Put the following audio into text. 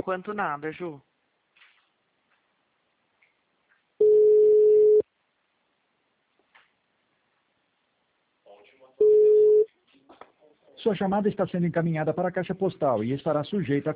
enquanto nada, Ju. Sua chamada está sendo encaminhada para a caixa postal e estará sujeita a